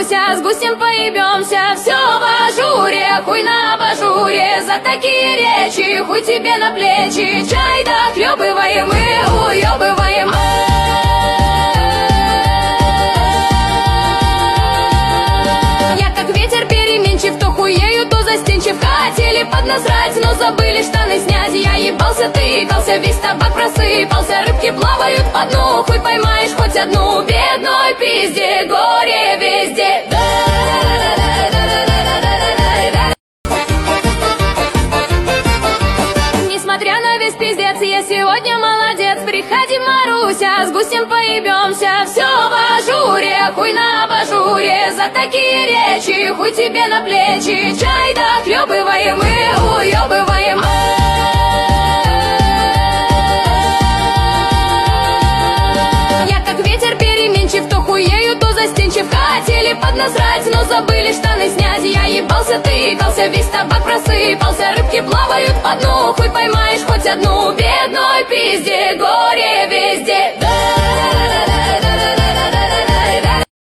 Маруся, с гусем поебемся. Все в ажуре, хуй на абажуре. За такие речи, хуй тебе на плечи. Чай дохлебываем и уебываем. Я как ветер переменчив, то хуею, то застенчив. Хотели поднасрать, но забыли штаны снять. Я ебался, тыкался, весь табак просыпался. Рыбки плавают по дну, хуй поймаешь хоть одну. Бедной пизде, горе везде. Несмотря на весь пиздец, я сегодня молодец. Приходи, Маруся, с гусем поебемся. Все в ажуре, хуй на абажуре. За такие речи, хуй тебе на плечи. Чай дохлебываем и уебываем. Я как ветер переменчив, то хуею, то застенчив. Хотели поднасрать, но забыли штаны снять. Я ебался, тыкался, весь табак просыпался. Рыбки плавают по дну, хуй поймаешь хоть одну. Бедной пизде,